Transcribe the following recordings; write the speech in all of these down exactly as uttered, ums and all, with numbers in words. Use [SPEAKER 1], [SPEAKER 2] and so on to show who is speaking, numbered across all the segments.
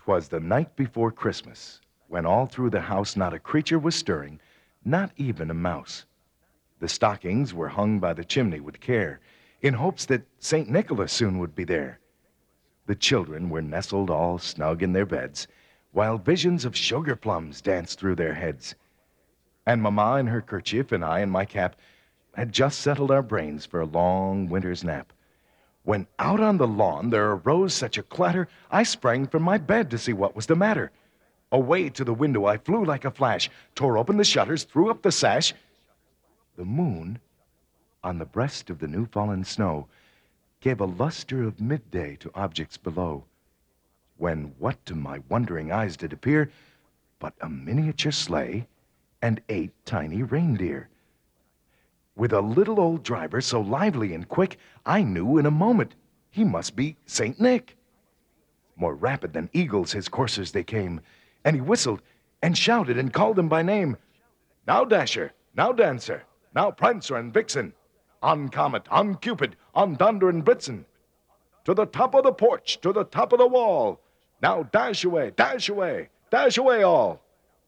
[SPEAKER 1] 'Twas the night before Christmas, when all through the house not a creature was stirring, not even a mouse. The stockings were hung by the chimney with care, in hopes that Saint Nicholas soon would be there. The children were nestled all snug in their beds, while visions of sugar plums danced through their heads. And Mamma in her kerchief and I in my cap had just settled our brains for a long winter's nap, when out on the lawn there arose such a clatter, I sprang from my bed to see what was the matter. Away to the window I flew like a flash, tore open the shutters, threw up the sash. The moon, on the breast of the new-fallen snow, gave a luster of midday to objects below, when what to my wondering eyes did appear but a miniature sleigh and eight tiny reindeer. With a little old driver so lively and quick, I knew in a moment he must be Saint Nick. More rapid than eagles his coursers they came, and he whistled and shouted and called them by name. Now Dasher, now Dancer, now Prancer and Vixen, on Comet, on Cupid, on Dunder and Blitzen. To the top of the porch, to the top of the wall. Now dash away, dash away, dash away all.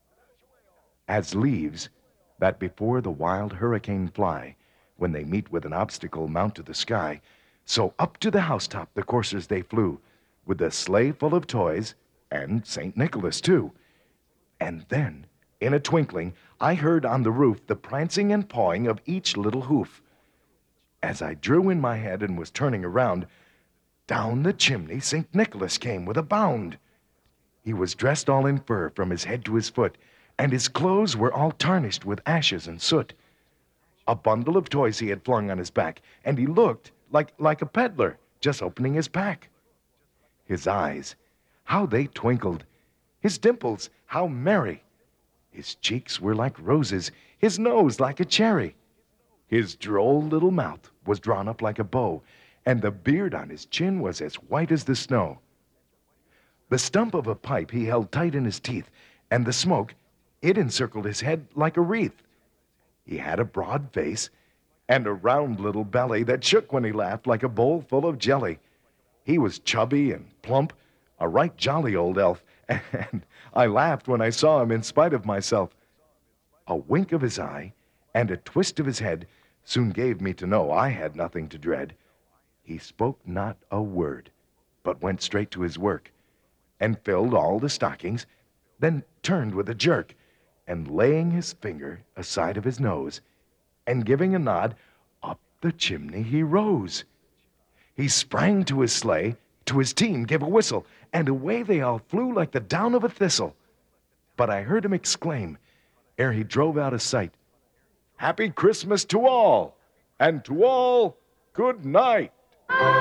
[SPEAKER 1] As leaves that before the wild hurricane fly, when they meet with an obstacle mount to the sky, so up to the housetop the coursers they flew, with the sleigh full of toys, and Saint Nicholas too. And then, in a twinkling, I heard on the roof the prancing and pawing of each little hoof. As I drew in my head and was turning around, down the chimney Saint Nicholas came with a bound. He was dressed all in fur from his head to his foot, and his clothes were all tarnished with ashes and soot. A bundle of toys he had flung on his back, and he looked like, like a peddler just opening his pack. His eyes, how they twinkled. His dimples, how merry. His cheeks were like roses, his nose like a cherry. His droll little mouth was drawn up like a bow, and the beard on his chin was as white as the snow. The stump of a pipe he held tight in his teeth, and the smoke, it encircled his head like a wreath. He had a broad face and a round little belly that shook when he laughed like a bowl full of jelly. He was chubby and plump, a right jolly old elf, and I laughed when I saw him in spite of myself. A wink of his eye and a twist of his head soon gave me to know I had nothing to dread. He spoke not a word, but went straight to his work, and filled all the stockings, then turned with a jerk, and laying his finger aside of his nose, and giving a nod, up the chimney he rose. He sprang to his sleigh, to his team gave a whistle, and away they all flew like the down of a thistle. But I heard him exclaim, ere he drove out of sight, Happy Christmas to all, and to all good night.